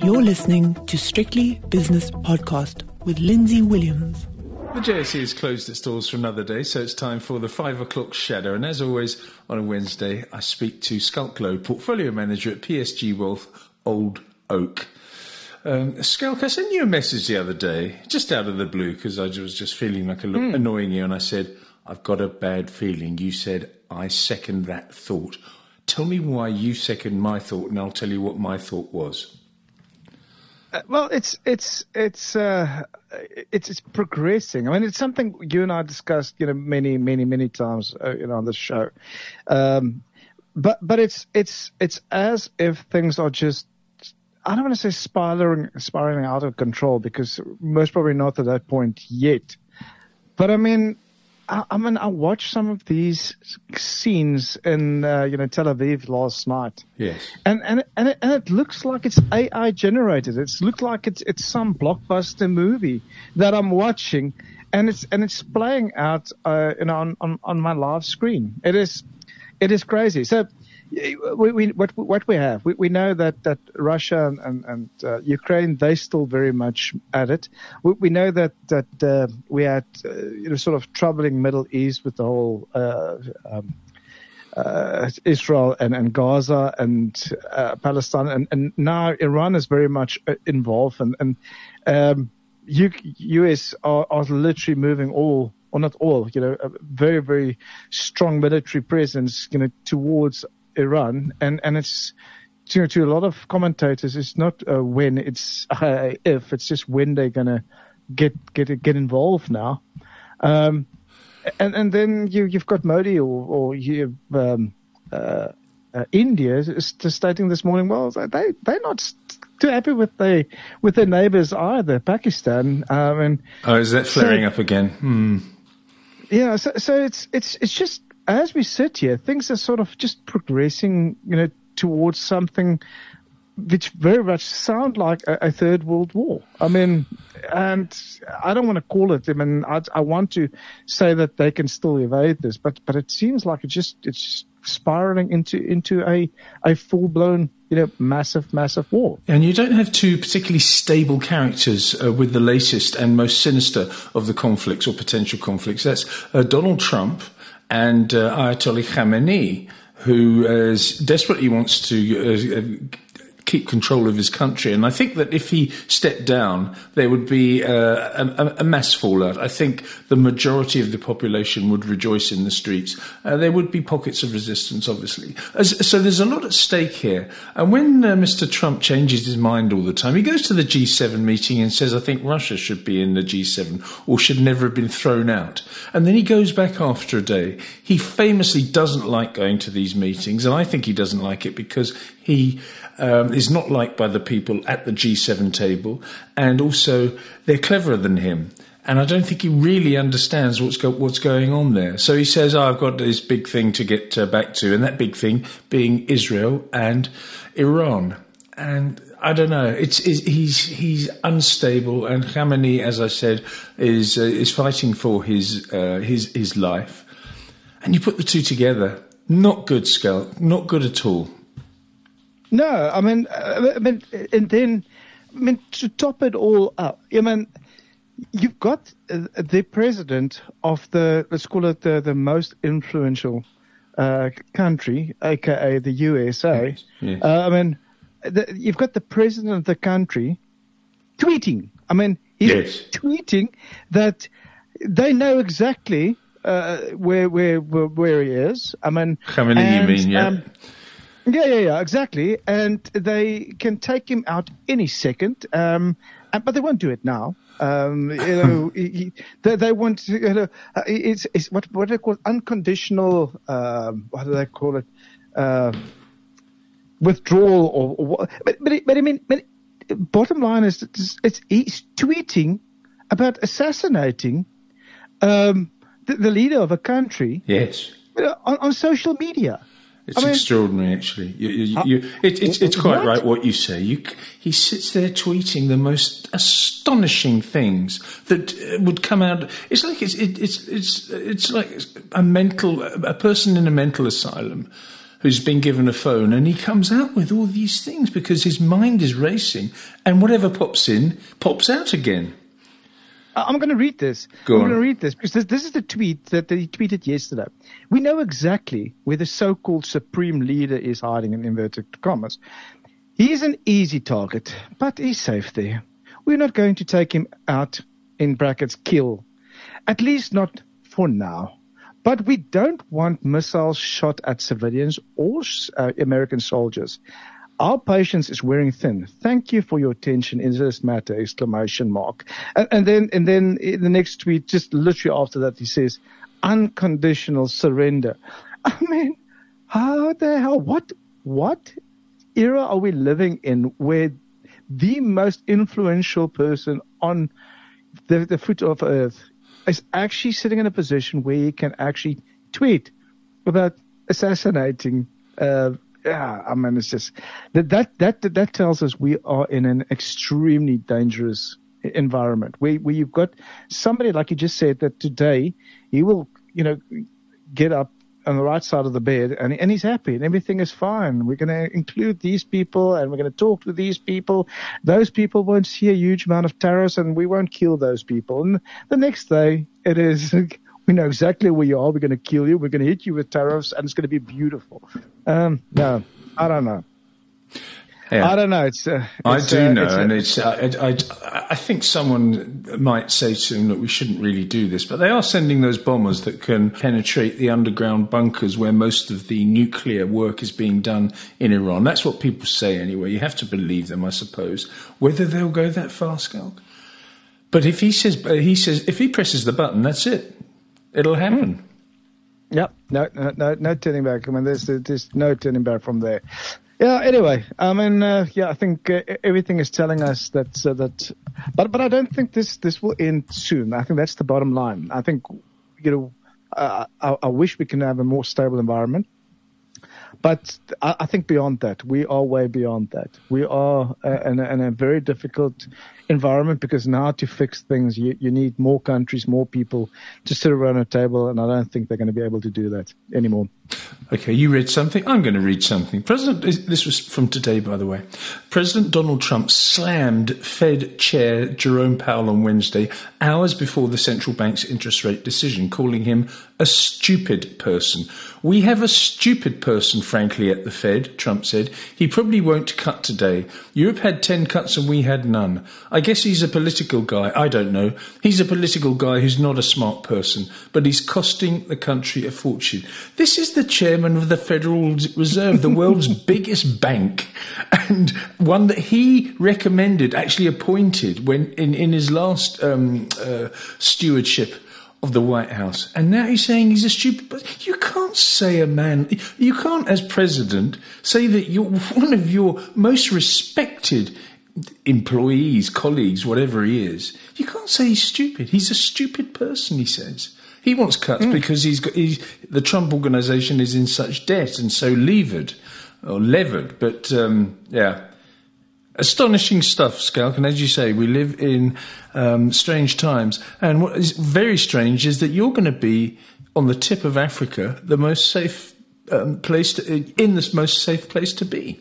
You're listening to Strictly Business Podcast with Lindsay Williams. The JSE has closed its doors for another day, so it's time for the 5 o'clock shadow. And as always, on a Wednesday, I speak to Schalk Louw, Portfolio Manager at PSG Wealth, Old Oak. Schalk, I sent you a message the other day, just out of the blue, because I was just feeling like annoying you, and I said, I've got a bad feeling. You said, I second that thought. Tell me why you second my thought, and I'll tell you what my thought was. Well, it's progressing. I mean, it's something you and I discussed, many times, on this show. But it's as if things are just, I don't want to say spiraling out of control, because most probably not at that point yet. But I mean, I watched some of these scenes in, Tel Aviv last night. Yes. And it looks like it's AI generated. It looks like it's some blockbuster movie that I'm watching, and it's playing out, on my live screen. It is crazy. So, what we have, we know that Russia and Ukraine, they still very much at it. We know that we had sort of troubling Middle East with the whole Israel and Gaza and Palestine, and now Iran is very much involved, and US are literally moving all, or not all, a very, very strong military presence, towards Iran, and it's, to a lot of commentators, it's not when, it's if, it's just when they're gonna get involved now. And then you've got Modi or India is stating this morning, well, they're not too happy with their neighbors either, Pakistan. Is that flaring up again? Yeah, so it's just, as we sit here, things are sort of just progressing, towards something which very much sound like a third world war. I mean, and I don't want to call it. I mean, I want to say that they can still evade this, but it seems like it's just spiraling into a full blown, massive war. And you don't have two particularly stable characters with the latest and most sinister of the conflicts or potential conflicts. That's Donald Trump and Ayatollah Khamenei, who desperately wants to keep control of his country. And I think that if he stepped down, there would be a mass fallout. I think the majority of the population would rejoice in the streets. There would be pockets of resistance, obviously. So there's a lot at stake here. And when Mr. Trump changes his mind all the time, he goes to the G7 meeting and says, I think Russia should be in the G7 or should never have been thrown out. And then he goes back after a day. He famously doesn't like going to these meetings, and I think he doesn't like it because he is not liked by the people at the G7 table, and also they're cleverer than him. And I don't think he really understands what's going on there. So he says, I've got this big thing to get back to, and that big thing being Israel and Iran. And I don't know. He's unstable, and Khamenei, as I said, is fighting for his life. And you put the two together, not good, Schalk, not good at all. No, I mean, and then, to top it all up, you've got the president of let's call it the most influential country, aka the USA. Yes. You've got the president of the country tweeting. He's tweeting that they know exactly where he is. Khamenei, you mean, yeah. Yeah, exactly. And they can take him out any second, but they won't do it now. They want to, it's what they call unconditional, what do they call it? Withdrawal or what? But bottom line is, he's tweeting about assassinating, the leader of a country. Yes. On social media. It's extraordinary, actually. It's quite right what you say. He sits there tweeting the most astonishing things that would come out. It's like it's like a person in a mental asylum who's been given a phone, and he comes out with all these things because his mind is racing, and whatever pops in, pops out again. I'm going to read this. Go on. I'm going to read this because this is the tweet that he tweeted yesterday. We know exactly where the so-called supreme leader is hiding, in inverted commas. He is an easy target, but he's safe there. We're not going to take him out, in brackets, kill. At least not for now. But we don't want missiles shot at civilians or American soldiers. Our patience is wearing thin. Thank you for your attention in this matter, ! And then in the next tweet, just literally after that, he says, unconditional surrender. I mean, how the hell, what era are we living in where the most influential person on the foot of earth is actually sitting in a position where he can actually tweet without assassinating, I mean, it's just that tells us we are in an extremely dangerous environment where you've got somebody, like you just said, that today he will, get up on the right side of the bed and he's happy and everything is fine. We're going to include these people and we're going to talk to these people. Those people won't see a huge amount of tariffs and we won't kill those people. And the next day it is, we know exactly where you are. We're going to kill you. We're going to hit you with tariffs and it's going to be beautiful. No, I don't know. Yeah. I don't know. I do know, and I think someone might say to him that we shouldn't really do this, but they are sending those bombers that can penetrate the underground bunkers where most of the nuclear work is being done in Iran. That's what people say anyway. You have to believe them, I suppose. Whether they'll go that far, Schalk. But if he says if he presses the button, that's it. It'll happen. Yep. No turning back. I mean, there's no turning back from there. Yeah. Anyway, I mean, I think everything is telling us that, but I don't think this will end soon. I think that's the bottom line. I think, I wish we can have a more stable environment, but I think beyond that, we are way beyond that. We are in a very difficult environment because now to fix things, you need more countries, more people to sit around a table, and I don't think they're going to be able to do that anymore. Okay, you read something. I'm going to read something. This was from today, by the way. President Donald Trump slammed Fed Chair Jerome Powell on Wednesday, hours before the central bank's interest rate decision, calling him a stupid person. We have a stupid person, frankly, at the Fed, Trump said. He probably won't cut today. Europe had 10 cuts and we had none. I guess he's a political guy. I don't know. He's a political guy who's not a smart person, but he's costing the country a fortune. This is the chairman of the Federal Reserve, the world's biggest bank, and one that he recommended, actually appointed when in his last stewardship of the White House. And now he's saying he's a stupid person. You can't say you can't, as president, say that you're one of your most respected employees, colleagues, whatever he is. You can't say he's stupid. He's a stupid person, he says. He wants cuts because the Trump organization is in such debt and so levered. But, astonishing stuff, Schalk. And as you say, we live in strange times. And what is very strange is that you're going to be on the tip of Africa, the most safe place in this most safe place to be.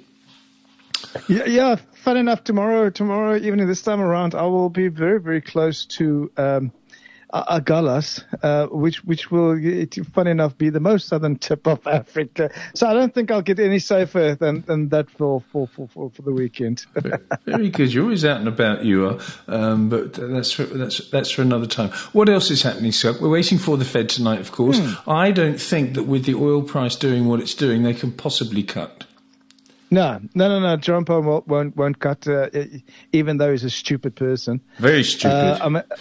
Yeah. Fun enough, tomorrow evening, this time around, I will be very, very close to Agulhas, which will, fun enough, be the most southern tip of Africa. So I don't think I'll get any safer than that for the weekend. Very good. You're always out and about, you are. But that's for another time. What else is happening, Schalk? We're waiting for the Fed tonight, of course. I don't think that with the oil price doing what it's doing, they can possibly cut. No. Jerome Powell won't cut, even though he's a stupid person. Very stupid.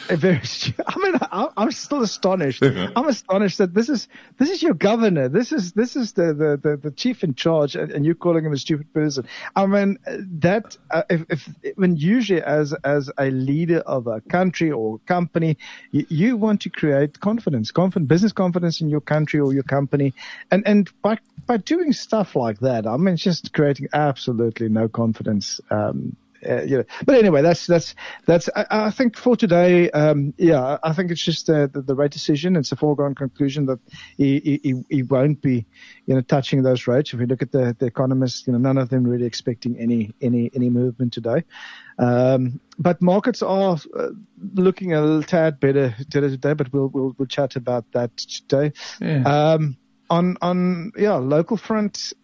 I'm still astonished. I'm astonished that this is your governor. This is the chief in charge, and you're calling him a stupid person. I mean that when usually as a leader of a country or company, you want to create business confidence in your country or your company, and by doing stuff like that, I mean, it's just creating absolutely no confidence But anyway, that's. I think for today, I think it's just the right decision. It's a foregone conclusion that he won't be, touching those rates. If we look at the economists, none of them really expecting any movement today. But markets are looking a little tad better today. But we'll chat about that today. Yeah. On local front,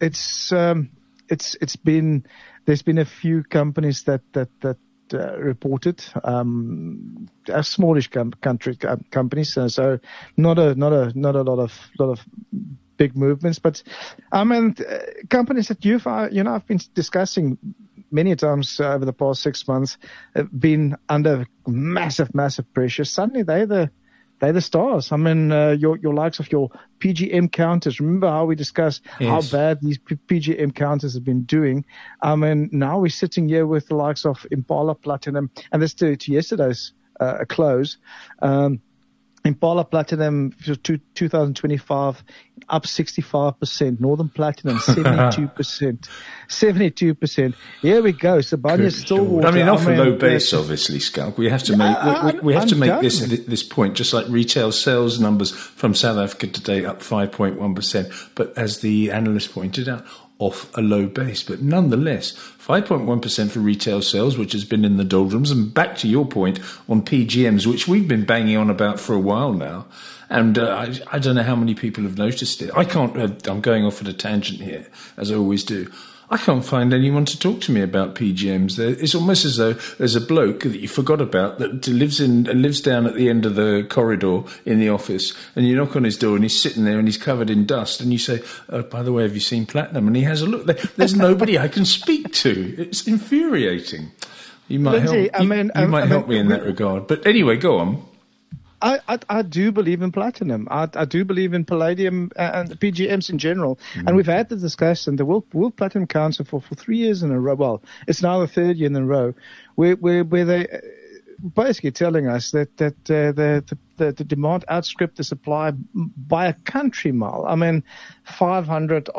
there's been a few companies that reported, smallish companies, so not a lot of big movements, but I mean companies that I've been discussing many times over the past 6 months have been under massive pressure. Suddenly they're the stars. I mean, your likes of your PGM counters. Remember how we discussed how bad these PGM counters have been doing? I mean, now we're sitting here with the likes of Impala Platinum, and this to yesterday's close. Impala Platinum for 2025 up 65%. Northern Platinum 72%. 72%. Here we go. Sibanye-Stillwater. I mean, off a low base, obviously, Schalk. We have to make this point. Just like retail sales numbers from South Africa today up 5.1%. But as the analyst pointed out, off a low base, but nonetheless, 5.1% for retail sales, which has been in the doldrums. And back to your point on PGMs, which we've been banging on about for a while now. And I don't know how many people have noticed it. I can't, I'm going off at a tangent here, as I always do. I can't find anyone to talk to me about PGMs. It's almost as though there's a bloke that you forgot about that lives down at the end of the corridor in the office, and you knock on his door and he's sitting there and he's covered in dust, and you say, "Oh, by the way, have you seen platinum?" And he has a look. There's nobody I can speak to. It's infuriating. You might help me in that regard. But anyway, go on. I do believe in platinum. I do believe in palladium and PGMs in general. And we've had the discussion, the World Platinum Council for 3 years in a row. Well, it's now the third year in a row where they basically telling us that the demand outstripped the supply by a country mile. I mean, 500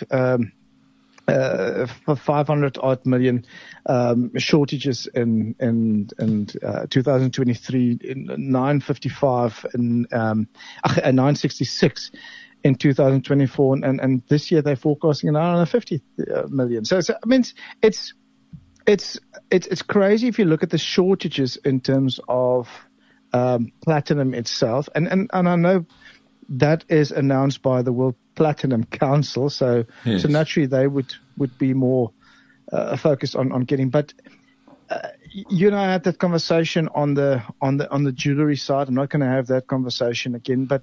odd million shortages in 2023, 955 and 966 in 2024, and this year they're forecasting 950 million. So I mean, it's crazy if you look at the shortages in terms of platinum itself, and I know that is announced by the World Platinum Council, so naturally they would be more focused on getting. But I had that conversation on the jewelry side. I'm not going to have that conversation again. But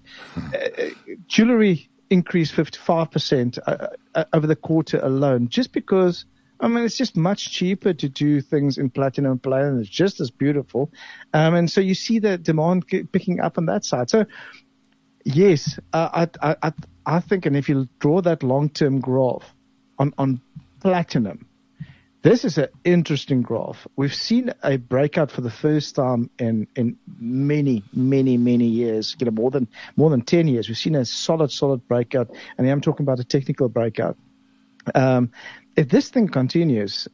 jewelry increased 55% over the quarter alone, just because. I mean, it's just much cheaper to do things in platinum and palladium. It's just as beautiful, and so you see the demand picking up on that side. So. Yes, I think, and if you draw that long-term graph on platinum, this is an interesting graph. We've seen a breakout for the first time in many years. More than 10 years. We've seen a solid breakout, and I'm talking about a technical breakout. If this thing continues,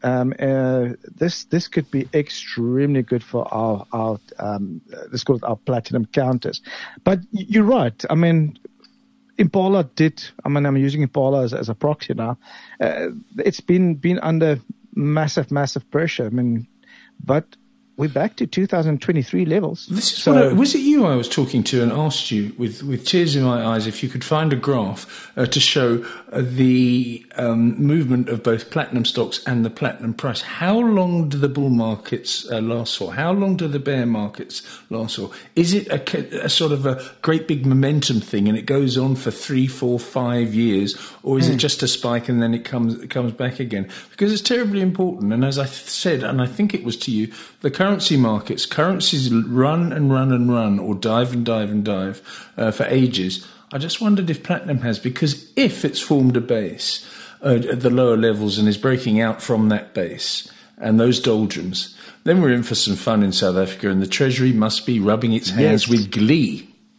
this could be extremely good for our let's call it our platinum counters. But you're right. I mean, Impala did. I mean, I'm using Impala as a proxy now. It's been under massive pressure. I mean, but we're back to 2023 levels. Was it you I was talking to and asked you with tears in my eyes if you could find a graph to show the movement of both platinum stocks and the platinum price? How long do the bull markets last for? How long do the bear markets last for? Is it a sort of a great big momentum thing and it goes on for 3, 4, 5 years, or is it just a spike and then it comes back again? Because it's terribly important. And as I said, and I think it was to you, the currencies run and run, or dive for ages. I just wondered if platinum has, because if it's formed a base at the lower levels and is breaking out from that base and those doldrums, then we're in for some fun in South Africa, and the Treasury must be rubbing its hands with glee.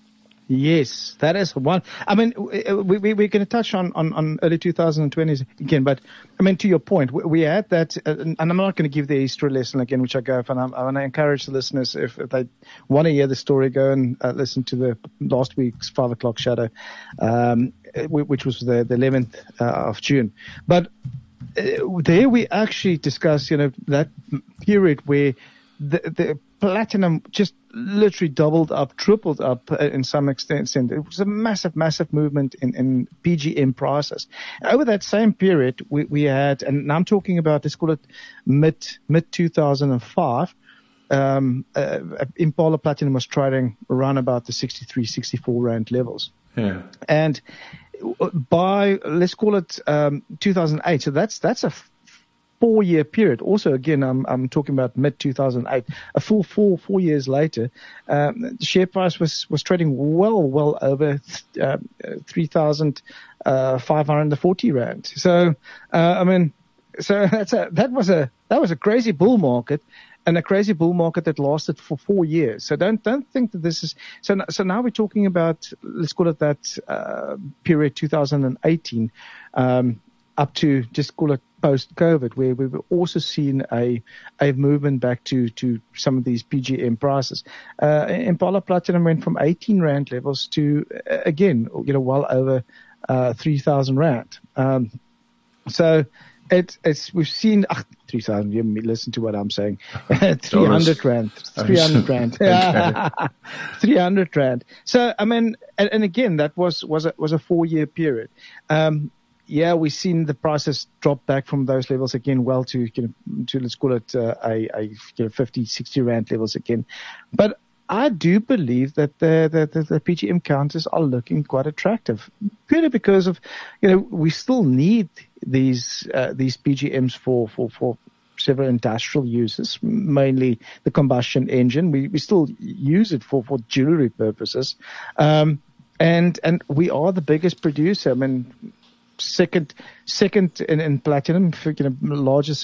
Yes, that is one. I mean, we're going to touch on early 2020s again, but I mean, to your point, we had that, and I'm not going to give the history lesson again, which I go for, and I want to encourage the listeners, if they want to hear the story, go and listen to the last week's 5 o'clock shadow, which was the 11th of June. But there we actually discussed, that period where the platinum just literally doubled up, tripled up in some extent. It was a massive, massive movement in PGM prices. Over that same period, we had, and I'm talking about, let's call it mid 2005, Impala Platinum was trading around about the 63, 64 rand levels. Yeah. And by, let's call it 2008, so that's a 4-year period. Also, again, I'm talking about mid 2008. A full four years later, the share price was trading well over 3,540 rand. So, that was a crazy bull market. And a crazy bull market that lasted for 4 years. So don't think that this is, so now we're talking about, let's call it that, period 2018, up to, just call it post-COVID, where we've also seen a movement back to some of these PGM prices. Impala Platinum went from 18 rand levels to, again, well over 3,000 rand. So we've seen 3,000. You listen to what I'm saying. 300 rand. 300 rand. 300 rand. So I mean, and again, that was a 4-year period. We've seen the prices drop back from those levels again, well to let's call it a 50, 60 rand levels again. But I do believe that the PGM counters are looking quite attractive, purely because of, we still need these PGMs for several industrial uses, mainly the combustion engine. We still use it for jewelry purposes. And we are the biggest producer. I mean, second in platinum, largest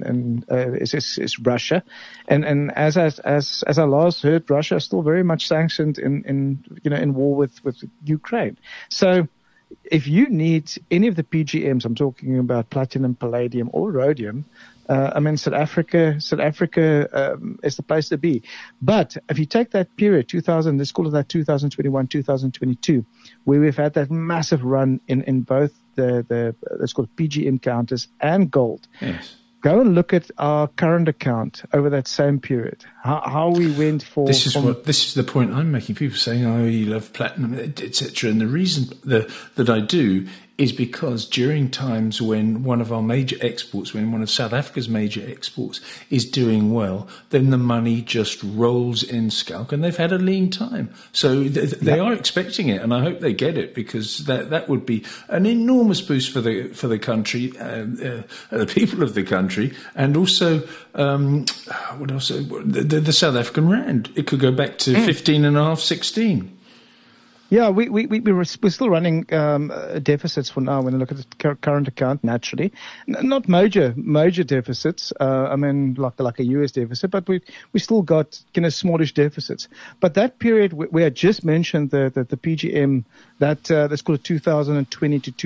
is Russia, and as I last heard, Russia is still very much sanctioned in war with Ukraine. So if you need any of the PGMs, I'm talking about platinum, palladium, or rhodium, South Africa is the place to be. But if you take that period, let's call it that 2021, 2022, where we've had that massive run in both the let's call it PGM counters and gold. Yes. Go and look at our current account over that same period. How we went for. This is the point I'm making. People saying, "Oh, you love platinum, etc." And the reason that I do is because during times when one of our major exports, when one of South Africa's major exports is doing well, then the money just rolls in Schalk, and they've had a lean time. So they are expecting it, and I hope they get it, because that would be an enormous boost for the country, the people of the country, and also what else? The South African rand. It could go back to 15.5, 16. Yeah, we're still running deficits for now when you look at the current account, naturally. Not major deficits, like a US deficit, but we still got smallish deficits. But that period where I just mentioned the PGM, that let's call it 2020 to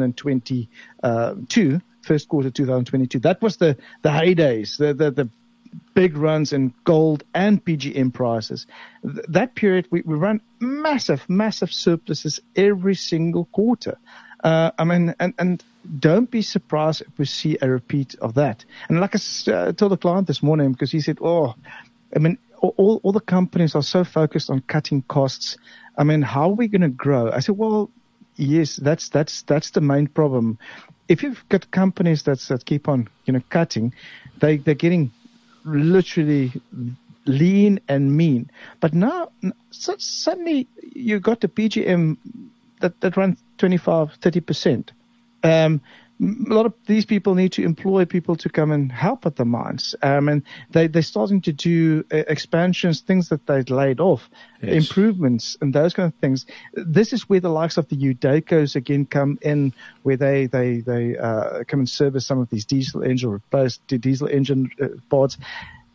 2022, first quarter 2022, that was the heydays, the big runs in gold and PGM prices. That period, we run massive surpluses every single quarter. And don't be surprised if we see a repeat of that. And like I told the client this morning, because he said, all the companies are so focused on cutting costs. How are we going to grow? I said, well, yes, that's the main problem. If you've got companies that keep on, cutting, they're getting literally lean and mean. But now, suddenly you got the PGM that runs 25-30%. A lot of these people need to employ people to come and help at the mines. And they're starting to do expansions, things that they'd laid off, improvements, and those kind of things. This is where the likes of the Udecos again come in, where they come and service some of these diesel engine, replace the diesel engine parts.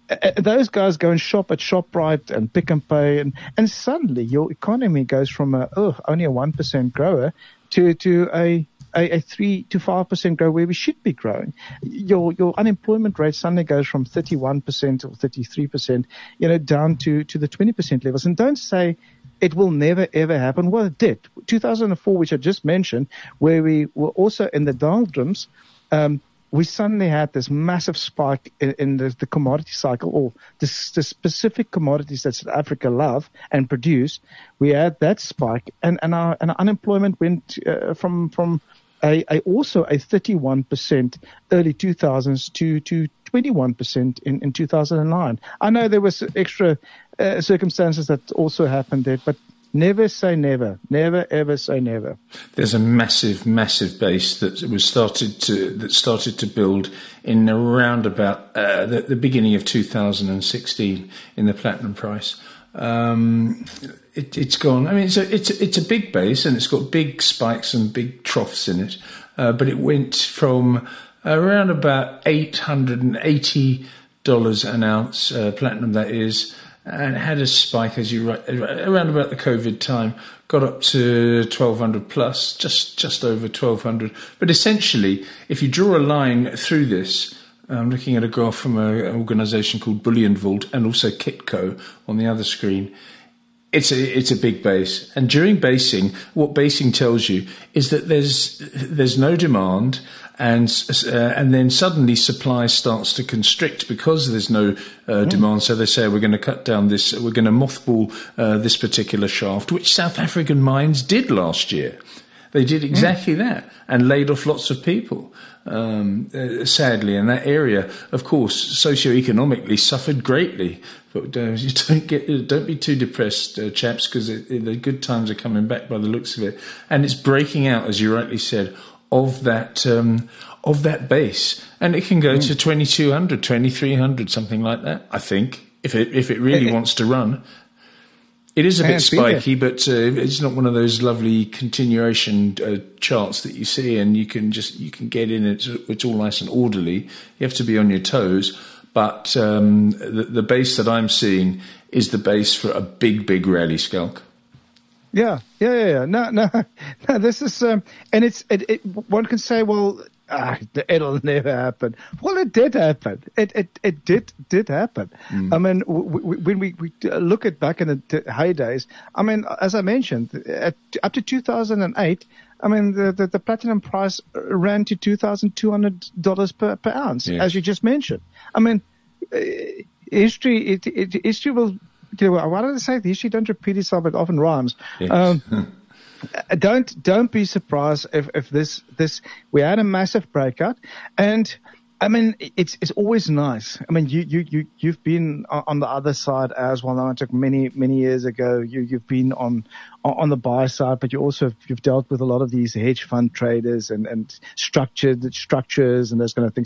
those guys go and shop at ShopRite and Pick and Pay, and suddenly your economy goes from only a 1% grower to a 3 to 5% grower where we should be growing. Your unemployment rate suddenly goes from 31% or 33%, down to the 20% levels. And don't say it will never ever happen. Well, it did. 2004, which I just mentioned, where we were also in the doldrums, we suddenly had this massive spike in the commodity cycle, or the specific commodities that South Africa love and produce. We had that spike, and our unemployment went from also a 31% early 2000s to 21% in 2009. I know there was extra circumstances that also happened there, but never say never. Never ever say never. There's a massive, massive base that started to build in around about the beginning of 2016 in the platinum price. It's gone. I mean, it's a big base, and it's got big spikes and big troughs in it. But it went from around about $880 an ounce, platinum that is, and had a spike, as you write, around about the COVID time, got up to 1,200 plus, just over 1,200. But essentially, if you draw a line through this, I'm looking at a graph from an organisation called Bullion Vault and also Kitco on the other screen. It's a big base, and during basing, what basing tells you is that there's no demand, and then suddenly supply starts to constrict because there's no demand. So they say we're going to cut down this, we're going to mothball this particular shaft, which South African mines did last year. They did exactly that and laid off lots of people. Sadly, and that area, of course, socioeconomically suffered greatly. But don't be too depressed, chaps, because the good times are coming back by the looks of it, and it's breaking out, as you rightly said, of that base, and it can go to 2,200, 2,300, something like that. I think if it really wants to run. It is a bit spiky, but it's not one of those lovely continuation charts that you see, and you can get in. It's all nice and orderly. You have to be on your toes, but the base that I'm seeing is the base for a big rally, Schalk. Yeah. No. This is and one can say, well, it'll never happen. Well, it did happen. It did happen. I mean, when we look at back in the heydays, I mean, as I mentioned, up to 2008, I mean, the platinum price ran to $2,200 per ounce, as you just mentioned. I mean, history will. Why did I say the history don't repeat itself? It often rhymes. Yes. Don't be surprised if this we had a massive breakout, and I mean it's always nice. I mean you've been on the other side as well. Now, it took many years ago. You've been on the buy side, but you've dealt with a lot of these hedge fund traders and structures and those kind of things.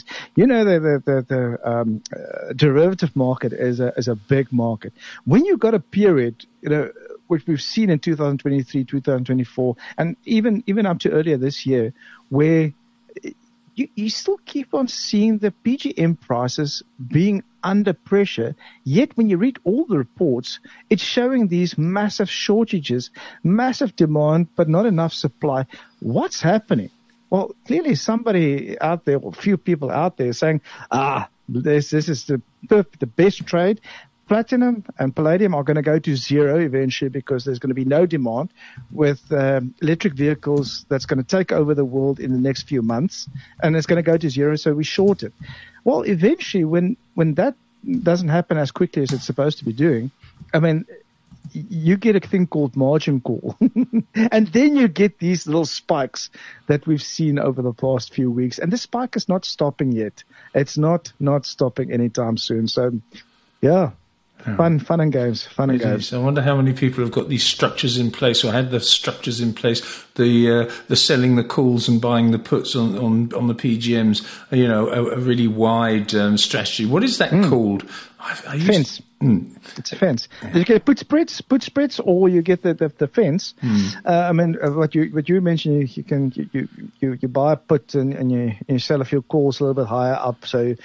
The derivative market is a big market. When you've got a period, which we've seen in 2023, 2024, and even up to earlier this year, where you still keep on seeing the PGM prices being under pressure. Yet when you read all the reports, it's showing these massive shortages, massive demand, but not enough supply. What's happening? Well, clearly somebody out there, or a few people out there saying, this is the best trade. Platinum and palladium are going to go to zero eventually because there's going to be no demand with electric vehicles that's going to take over the world in the next few months, and it's going to go to zero, so we short it. Well, eventually when that doesn't happen as quickly as it's supposed to be doing, I mean, you get a thing called margin call. And then you get these little spikes that we've seen over the past few weeks. And the spike is not stopping yet. It's not stopping anytime soon. So, yeah. Fun and games. I wonder how many people have got these structures in place, or had the structures in place. The selling the calls and buying the puts on the PGMs. A really wide strategy. What is that called? Fence. It's a fence. You get put spreads, or you get the fence. I mean, what you mentioned, you buy a put and you sell a few calls a little bit higher up, so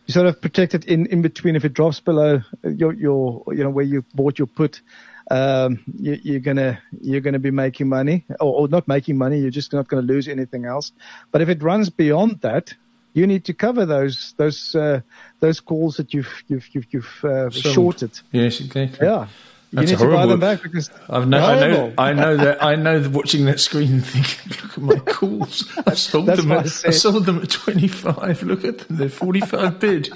sort of protected in between. If it drops below your where you bought your put, you're gonna be making money, or not making money. You're just not going to lose anything else. But if it runs beyond that, you need to cover those calls that you've shorted. Yes, exactly. Yeah. That's you need to buy them back because I know that watching that screen and thinking, look at my calls. I sold them at 25. Look at them. They're 45 bid.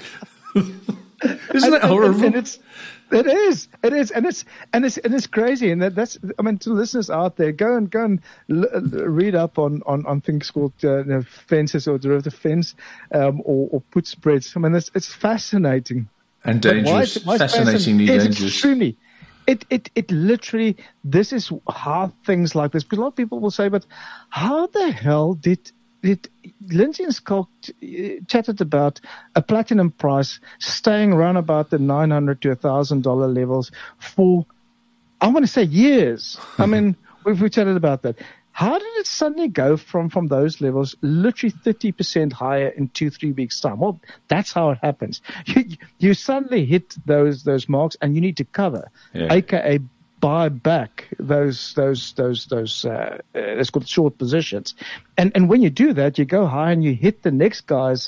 Isn't that horrible? It is, and it's crazy. And that's, I mean, to listeners out there, go and read up on things called fences or derivative fence, or put spreads. I mean, it's fascinating and dangerous. Fascinatingly dangerous. Extremely. It literally, this is how things like this, because a lot of people will say, but how the hell did Lindsay and Schalk chatted about a platinum price staying around about the $900 to $1,000 levels for, I want to say, years. I mean, we chatted about that. How did it suddenly go from those levels literally 30% higher in 2-3 weeks time? Well, that's how it happens. You suddenly hit those marks and you need to cover, aka buy back those let's call it short positions. And when you do that, you go high and you hit the next guy's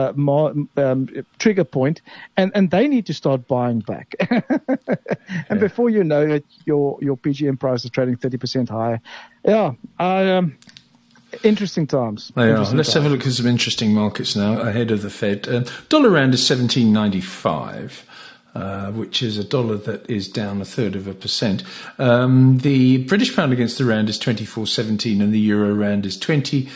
trigger point, and they need to start buying back. And before you know it, your PGM price is trading 30% higher. Yeah, interesting times. Let's have a look at some interesting markets now ahead of the Fed. Dollar rand is 17.95. Which is a dollar that is down 1/3%. The British pound against the rand is 24.17 and the euro rand is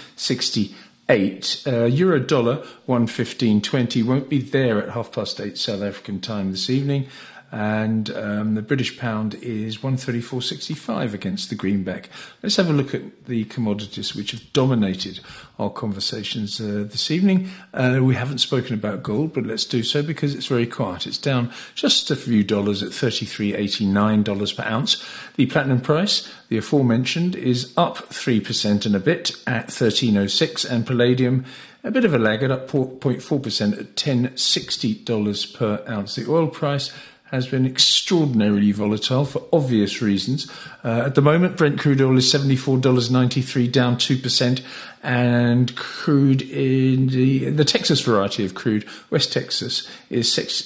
20.68. Euro dollar 115.20 won't be there at 8:30 South African time this evening. And the British pound is 134.65 against the greenback. Let's have a look at the commodities which have dominated our conversations this evening. We haven't spoken about gold, but let's do so because it's very quiet. It's down just a few dollars at $33.89 per ounce. The platinum price, the aforementioned, is up 3% and a bit at $13.06, and palladium, a bit of a laggard, up 0.4% at $10.60 per ounce. The oil price has been extraordinarily volatile for obvious reasons. At the moment, Brent crude oil is $74.93, down 2%, and crude in the Texas variety of crude, West Texas, is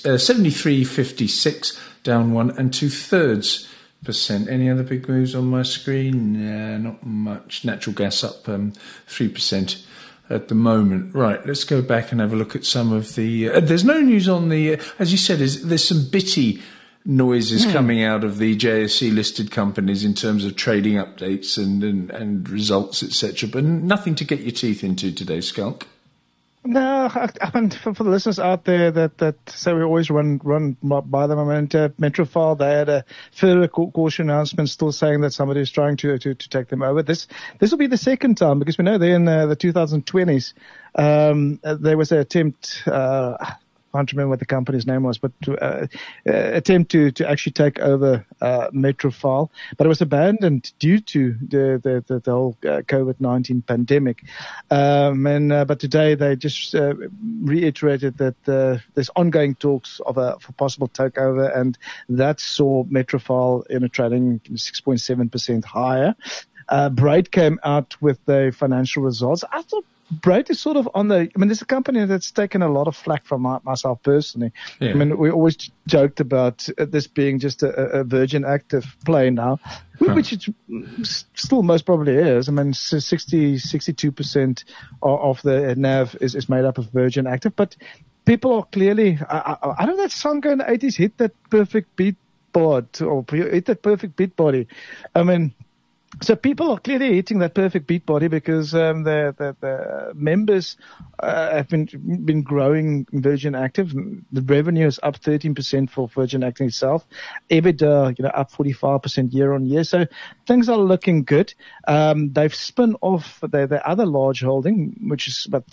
$73.56, down 1 2/3%. Any other big moves on my screen? Nah, not much. Natural gas up 3%. At the moment. Right, let's go back and have a look at some of the... there's no news on the... as you said, there's some bitty noises coming out of the JSE-listed companies in terms of trading updates and results, etc., but nothing to get your teeth into today, Schalk. No, I mean, for the listeners out there that say we always run by them, I mean, Metrofile, they had a further caution announcement still saying that somebody is trying to take them over. This will be the second time, because we know they're in the 2020s. There was an attempt, I can't remember what the company's name was, but attempt to actually take over Metrofile, but it was abandoned due to the whole COVID-19 pandemic. But today they just reiterated that there's ongoing talks of for possible takeover, and that saw Metrofile trading 6.7% higher. Braid came out with the financial results. I thought Braid is sort of there's a company that's taken a lot of flack from myself personally. Yeah. I mean, we always joked about this being just a Virgin Active play now, which it still most probably is. I mean, 62% of the NAV is made up of Virgin Active, but people are clearly, I don't know that song in the 80s, hit that perfect beat bod, or hit that perfect beat body. I mean, so people are clearly hitting that perfect beat body because the members have been growing in Virgin Active. The revenue is up 13% for Virgin Active itself. EBITDA, up 45% year on year. So things are looking good. They've spun off their other large holding, which is about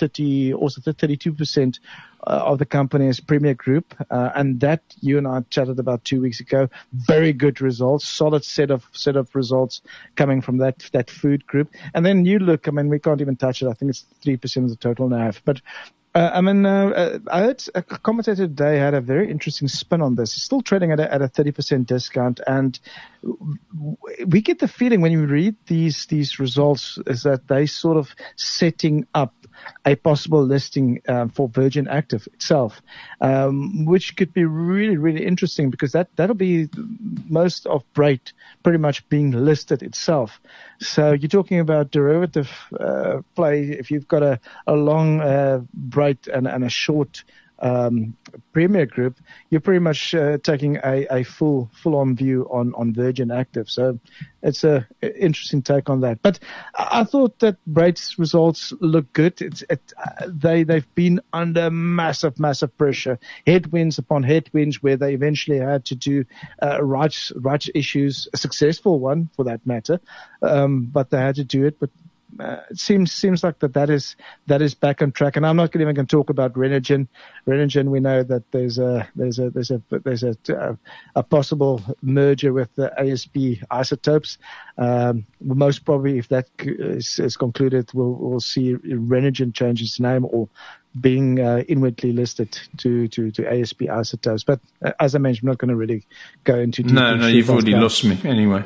32% of the company is Premier Group, and that you and I chatted about 2 weeks ago. Very good results, solid set of results coming from that food group. And then you look, I mean, we can't even touch it. I think it's 3% of the total NAV. But I heard a commentator today had a very interesting spin on this. It's still trading at a 30% discount, and we get the feeling when you read these results is that they sort of setting up a possible listing for Virgin Active itself, which could be really, really interesting because that'll be most of Brait pretty much being listed itself. So you're talking about derivative play. If you've got a long Brait and a short Premier Group, you're pretty much taking a full-on view on Virgin Active. So it's a interesting take on that. But I thought that Brait's results look good. They've been under massive pressure, headwinds upon headwinds, where they eventually had to do rights issues, a successful one for that matter, but they had to do it. But it seems like that is back on track, and I'm not even going to talk about Renogen. Renogen, we know that there's a possible merger with the ASP Isotopes. Most probably, if that is concluded, we'll see Renogen change its name or being inwardly listed to ASP Isotopes. But as I mentioned, I'm not going to really go into detail. No, you've already lost me anyway.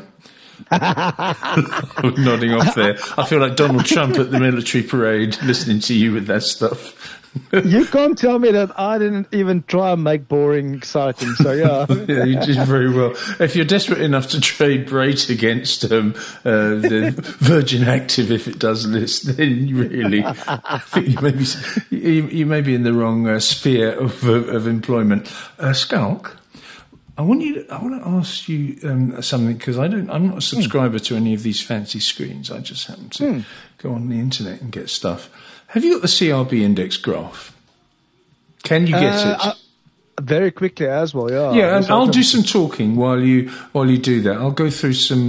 Nodding off there. I feel like Donald Trump at the military parade listening to you with that stuff. You can't tell me that I didn't even try and make boring exciting. So yeah. Yeah, you did very well. If you're desperate enough to trade Brait against the Virgin Active, if it does list, then you really, I think you may be in the wrong sphere of employment. Schalk, I want to ask you something, because I'm not a subscriber to any of these fancy screens. I just happen to go on the internet and get stuff. Have you got the CRB index graph? Can you get it? Very quickly as well, yeah. Yeah, and I'll do some talking while you do that. I'll go through some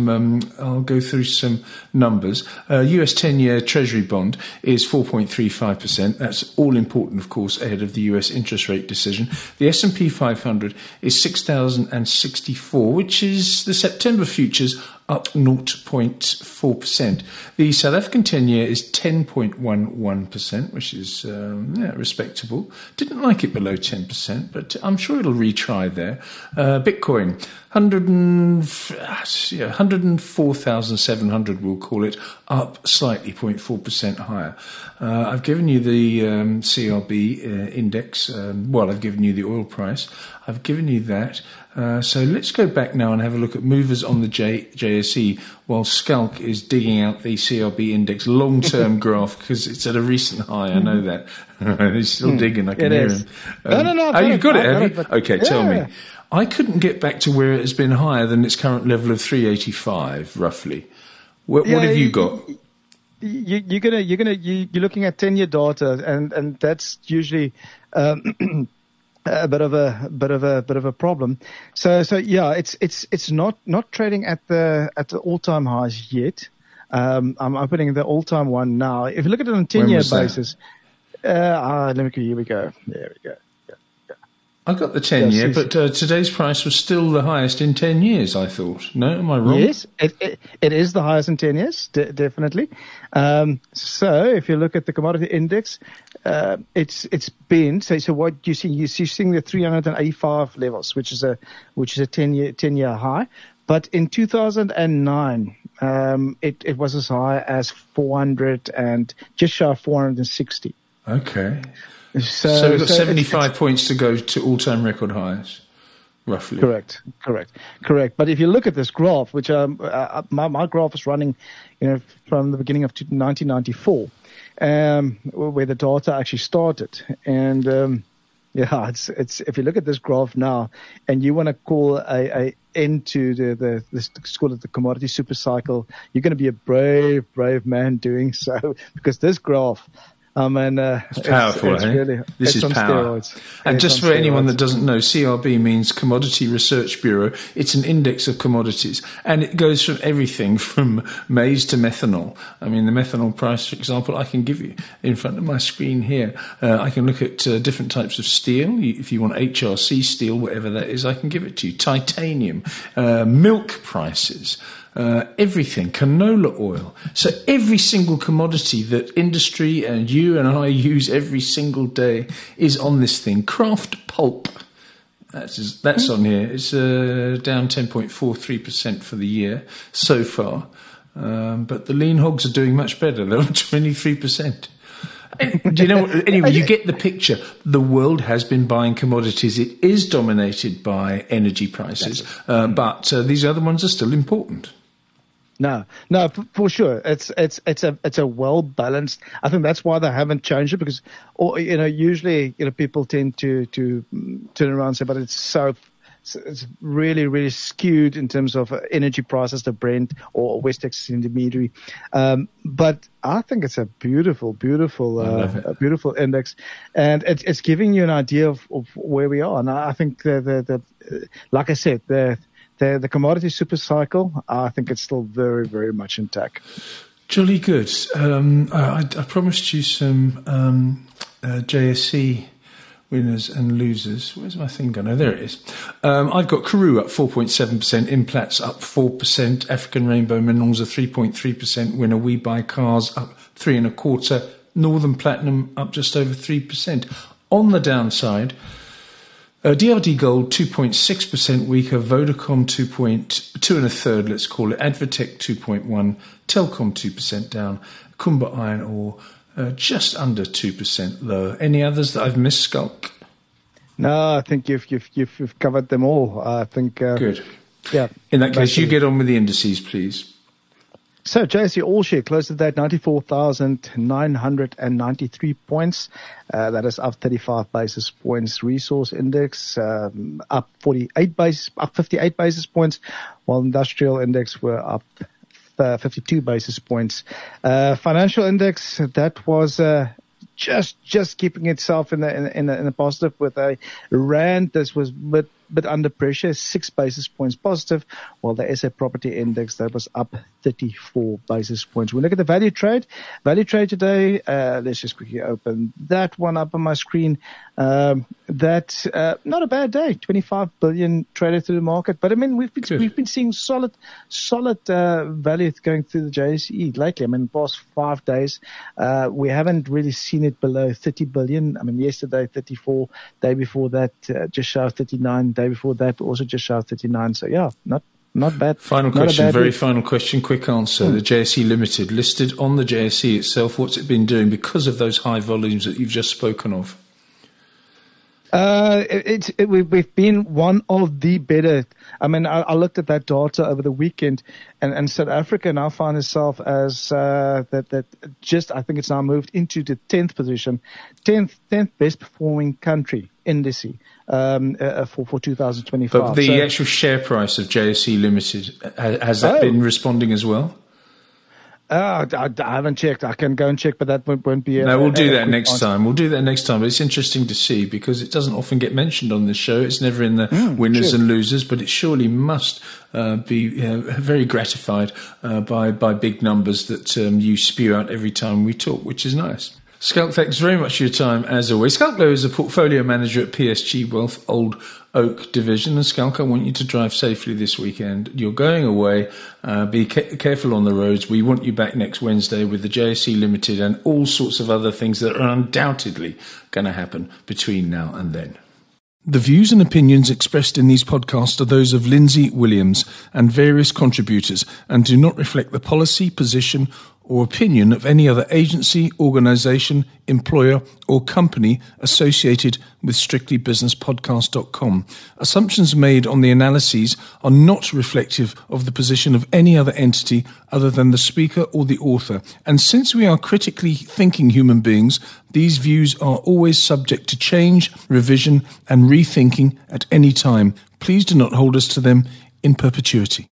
numbers. US 10-year Treasury bond is 4.35%. That's all important, of course, ahead of the US interest rate decision. The S&P 500 is 6,064, which is the September futures up 0.4%. The South African 10-year is 10.11%, which is respectable. Didn't like it below 10%, but I'm sure it'll retry there. Bitcoin, 104,700, we'll call it, up slightly, 0.4% higher. I've given you the CRB index. I've given you the oil price. I've given you that. So let's go back now and have a look at movers on the JSE while Schalk is digging out the CRB index long-term graph, because it's at a recent high. I know that. He's still digging. I can hear him. No. You've got it, have you? Okay, tell me. I couldn't get back to where it has been higher than its current level of 385, roughly. What have you got? You're looking at 10-year data, and that's usually a bit of a problem. So yeah, it's not trading at the all-time highs yet. I'm opening the all-time one now. If you look at it on a 10-year basis, here we go. There we go. I got the 10-year, but today's price was still the highest in 10 years, I thought. No, am I wrong? Yes, it is the highest in 10 years, definitely. So if you look at the commodity index, it's been, so what you're seeing the 385 levels, which is a 10-year high. But in 2009, it was as high as 400 and just shy of 460. Okay. So we've got 75 points to go to all-time record highs, roughly. Correct. But if you look at this graph, which my graph is running, from the beginning of 1994, where the data actually started, and it's if you look at this graph now, and you want to call a end to let's call it the commodity super cycle, you're going to be a brave man doing so, because this graph. It's powerful, This is power. Steroids. And just for anyone that doesn't know, CRB means Commodity Research Bureau. It's an index of commodities, and it goes from everything from maize to methanol. I mean, the methanol price, for example, I can give you in front of my screen here. I can look at different types of steel. If you want HRC steel, whatever that is, I can give it to you. Titanium, milk prices. everything, canola oil. So every single commodity that industry and you and I use every single day is on this thing. Kraft pulp. That's on here. It's down 10.43% for the year so far. But the lean hogs are doing much better. They're on 23%. Do you know what? Anyway, you get the picture. The world has been buying commodities. It is dominated by energy prices, but these other ones are still important. No, for sure. It's a well balanced. I think that's why they haven't changed it, because, usually, people tend to turn around and say, but it's really, really skewed in terms of energy prices, the Brent or West Texas Intermediary. But I think it's a beautiful index, and it's giving you an idea of where we are. And I think like I said, the commodity super cycle, I think it's still very, very much intact. Jolly good. I promised you some JSE winners and losers. Where's my thing gone? Oh, there it is. I've got Karoo up 4.7%, Implats up 4%, African Rainbow Menonza 3.3% winner, We Buy Cars up 3.25%, Northern Platinum up just over 3%. On the downside, DRD Gold 2.6% weaker, Vodacom 2.1/3, let's call it, Advotech 2.1%, Telcom 2% down, Kumba Iron Ore just under 2% lower. Any others that I've missed, Skulk? No, I think you've covered them all. I think good. Yeah. In that case, you get on with the indices, please. So JSE All Share closed at that 94,993 points. That is up 35 basis points. Resource Index up 58 basis points, while Industrial Index were up 52 basis points. Financial Index, that was just keeping itself in a positive, with a rand that was bit under pressure, 6 basis points positive, while the SA Property Index, that was up 34 basis points. We look at the value trade today. Let's just quickly open that one up on my screen. That's not a bad day. 25 billion traded through the market, but I mean we've been seeing solid value going through the JSE lately. I mean, past 5 days, we haven't really seen it below 30 billion. I mean, yesterday 34, day before that just shy of 39, day before that also just shy of 39. So yeah, not bad. Final question, final question, quick answer. The JSE Limited, listed on the JSE itself, what's it been doing because of those high volumes that you've just spoken of? We've been one of the better. I mean, I looked at that data over the weekend, and South Africa now finds itself as that just, I think it's now moved into the 10th position, 10th best performing country indice for 2025. But the actual share price of JSE Limited, has that been responding as well? I haven't checked. I can go and check, but that won't be. No, we'll do that next time. We'll do that next time. But it's interesting to see, because it doesn't often get mentioned on this show. It's never in the winners and losers, but it surely must be very gratified by big numbers that you spew out every time we talk, which is nice. Skulk, thanks very much for your time, as always. Skulk Lowe is a portfolio manager at PSG Wealth Old Oak Division. And Skulk, I want you to drive safely this weekend. You're going away. Be careful on the roads. We want you back next Wednesday with the JSE Limited and all sorts of other things that are undoubtedly going to happen between now and then. The views and opinions expressed in these podcasts are those of Lindsay Williams and various contributors and do not reflect the policy, position, or opinion of any other agency, organisation, employer, or company associated with strictlybusinesspodcast.com. Assumptions made on the analyses are not reflective of the position of any other entity other than the speaker or the author. And since we are critically thinking human beings, these views are always subject to change, revision, and rethinking at any time. Please do not hold us to them in perpetuity.